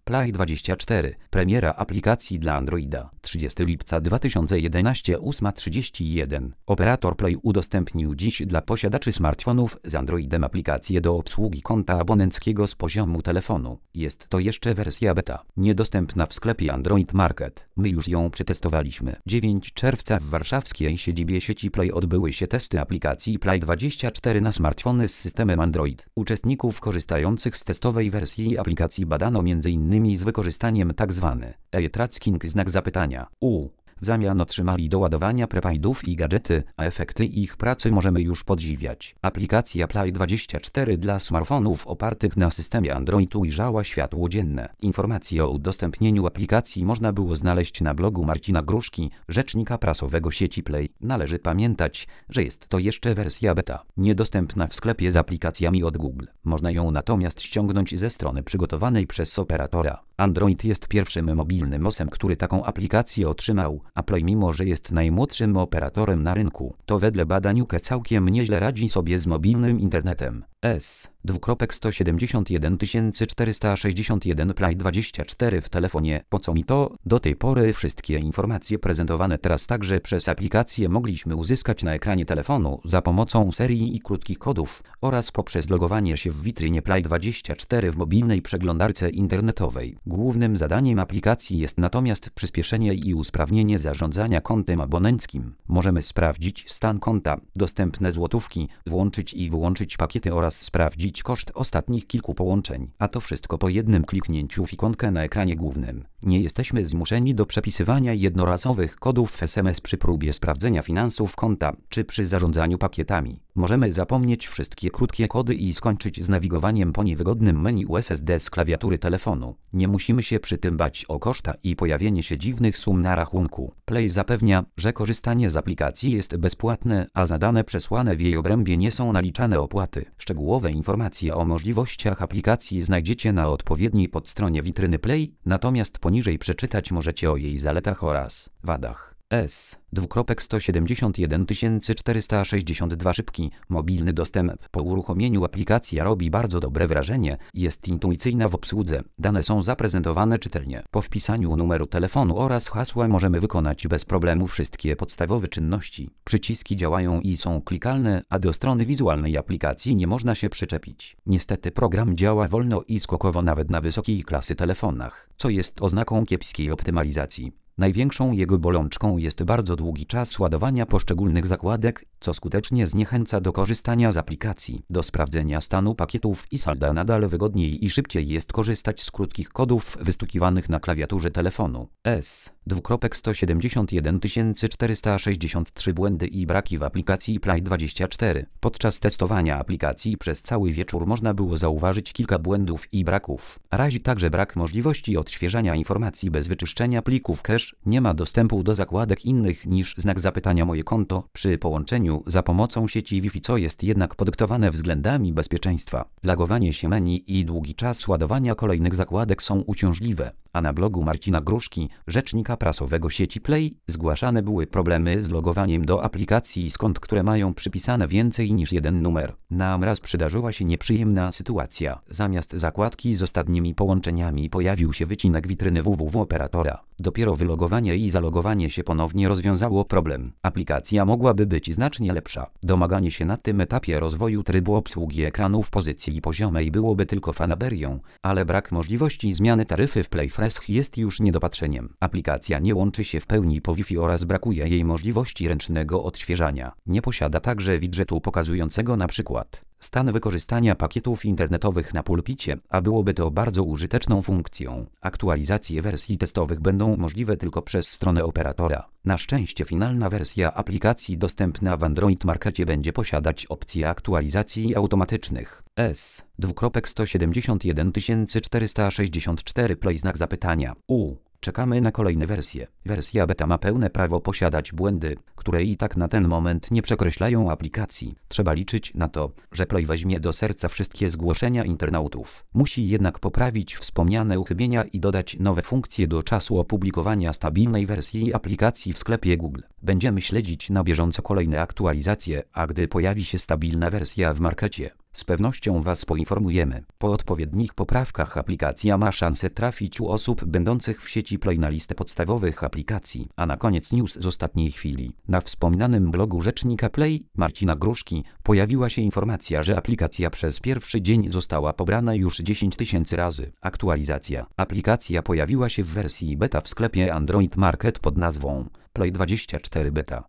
Play 24. Premiera aplikacji dla Androida. 30 lipca 2011 8:31. Operator Play udostępnił dziś dla posiadaczy smartfonów z Androidem aplikację do obsługi konta abonenckiego z poziomu telefonu. Jest to jeszcze wersja beta, niedostępna w sklepie Android Market. My już ją przetestowaliśmy. 9 czerwca w warszawskiej siedzibie sieci Play odbyły się testy aplikacji Play 24 na smartfony z systemem Android. Uczestników korzystających z testowej wersji aplikacji badano m.in. z wykorzystaniem tzw. eye tracking w zamian otrzymali do ładowania prepaidów i gadżety, a efekty ich pracy możemy już podziwiać. Aplikacja Play 24 dla smartfonów opartych na systemie Android ujrzała światło dzienne. Informacje o udostępnieniu aplikacji można było znaleźć na blogu Marcina Gruszki, rzecznika prasowego sieci Play. Należy pamiętać, że jest to jeszcze wersja beta, niedostępna w sklepie z aplikacjami od Google. Można ją natomiast ściągnąć ze strony przygotowanej przez operatora. Android jest pierwszym mobilnym OS-em, który taką aplikację otrzymał, a Play, mimo że jest najmłodszym operatorem na rynku, to wedle badań UK całkiem nieźle radzi sobie z mobilnym internetem. S:171461 Play 24 w telefonie. Po co mi to? Do tej pory wszystkie informacje prezentowane teraz także przez aplikację mogliśmy uzyskać na ekranie telefonu za pomocą serii i krótkich kodów oraz poprzez logowanie się w witrynie Play 24 w mobilnej przeglądarce internetowej. Głównym zadaniem aplikacji jest natomiast przyspieszenie i usprawnienie zarządzania kontem abonenckim. Możemy sprawdzić stan konta, dostępne złotówki, włączyć i wyłączyć pakiety oraz sprawdzić koszt ostatnich kilku połączeń, a to wszystko po jednym kliknięciu w ikonkę na ekranie głównym. Nie jesteśmy zmuszeni do przepisywania jednorazowych kodów w SMS przy próbie sprawdzenia finansów konta, czy przy zarządzaniu pakietami. Możemy zapomnieć wszystkie krótkie kody i skończyć z nawigowaniem po niewygodnym menu USSD z klawiatury telefonu. Nie musimy się przy tym bać o koszta i pojawienie się dziwnych sum na rachunku. Play zapewnia, że korzystanie z aplikacji jest bezpłatne, a za dane przesłane w jej obrębie nie są naliczane opłaty. Szczegółowe informacje o możliwościach aplikacji znajdziecie na odpowiedniej podstronie witryny Play, natomiast poniżej przeczytać możecie o jej zaletach oraz wadach. S:171462 szybki, mobilny dostęp. Po uruchomieniu aplikacja robi bardzo dobre wrażenie, jest intuicyjna w obsłudze, dane są zaprezentowane czytelnie. Po wpisaniu numeru telefonu oraz hasła możemy wykonać bez problemu wszystkie podstawowe czynności. Przyciski działają i są klikalne, a do strony wizualnej aplikacji nie można się przyczepić. Niestety program działa wolno i skokowo nawet na wysokiej klasy telefonach, co jest oznaką kiepskiej optymalizacji. Największą jego bolączką jest bardzo długi czas ładowania poszczególnych zakładek, co skutecznie zniechęca do korzystania z aplikacji. Do sprawdzenia stanu pakietów i salda nadal wygodniej i szybciej jest korzystać z krótkich kodów wystukiwanych na klawiaturze telefonu. S:171463 błędy i braki w aplikacji Play 24. Podczas testowania aplikacji przez cały wieczór można było zauważyć kilka błędów i braków. Razi także brak możliwości odświeżania informacji bez wyczyszczenia plików cache. Nie ma dostępu do zakładek innych niż znak zapytania moje konto przy połączeniu za pomocą sieci Wi-Fi, co jest jednak podyktowane względami bezpieczeństwa. Lagowanie się menu i długi czas ładowania kolejnych zakładek są uciążliwe, a na blogu Marcina Gruszki, rzecznika prasowego sieci Play, zgłaszane były problemy z logowaniem do aplikacji z kont, które mają przypisane więcej niż jeden numer. Nam raz przydarzyła się nieprzyjemna sytuacja. Zamiast zakładki z ostatnimi połączeniami pojawił się wycinek witryny www operatora. Dopiero wylogowanie i zalogowanie się ponownie rozwiązało problem. Aplikacja mogłaby być znacznie lepsza. Domaganie się na tym etapie rozwoju trybu obsługi ekranu w pozycji poziomej byłoby tylko fanaberią, ale brak możliwości zmiany taryfy w Play Fresh jest już niedopatrzeniem. Aplikacja nie łączy się w pełni po Wi-Fi oraz brakuje jej możliwości ręcznego odświeżania. Nie posiada także widgetu pokazującego np. stan wykorzystania pakietów internetowych na pulpicie, a byłoby to bardzo użyteczną funkcją. Aktualizacje wersji testowych będą możliwe tylko przez stronę operatora. Na szczęście finalna wersja aplikacji dostępna w Android Markecie będzie posiadać opcję aktualizacji automatycznych. S:171464 Play znak zapytania. Czekamy na kolejne wersje. Wersja beta ma pełne prawo posiadać błędy, które i tak na ten moment nie przekreślają aplikacji. Trzeba liczyć na to, że Play weźmie do serca wszystkie zgłoszenia internautów. Musi jednak poprawić wspomniane uchybienia i dodać nowe funkcje do czasu opublikowania stabilnej wersji aplikacji w sklepie Google. Będziemy śledzić na bieżąco kolejne aktualizacje, a gdy pojawi się stabilna wersja w markecie, Z pewnością Was poinformujemy. Po odpowiednich poprawkach aplikacja ma szansę trafić u osób będących w sieci Play na listę podstawowych aplikacji. A na koniec news z ostatniej chwili. Na wspominanym blogu rzecznika Play, Marcina Gruszki, pojawiła się informacja, że aplikacja przez pierwszy dzień została pobrana już 10 000 razy. Aktualizacja. Aplikacja pojawiła się w wersji beta w sklepie Android Market pod nazwą Play 24 Beta.